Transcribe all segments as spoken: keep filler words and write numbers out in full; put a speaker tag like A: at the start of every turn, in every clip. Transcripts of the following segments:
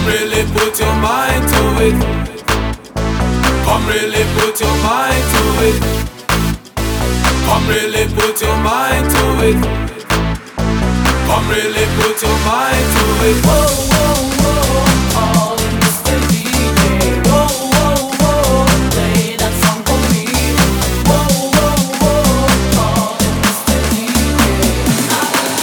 A: Come really put your mind to it. Come really put your mind to it. Come really put your mind to it. Come really put your mind to it. Whoa, whoa, whoa, all in mister D J. Whoa, whoa, whoa, play that song for me. Whoa, whoa, whoa, all in mister D J.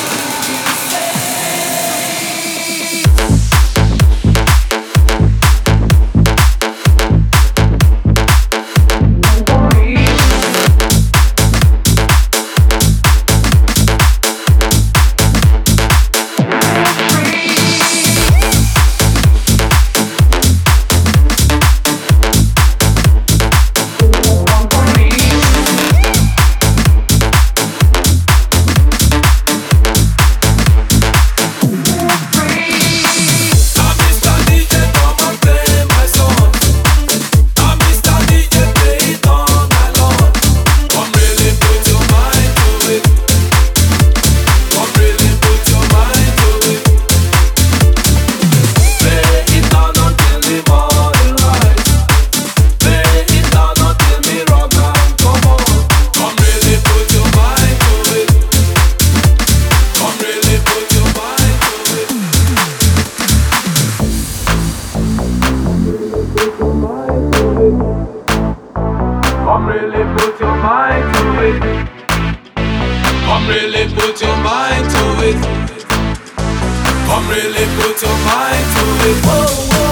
A: Come really put your mind to it. Come really put your mind to it. Come really put your mind to it. Whoa, whoa.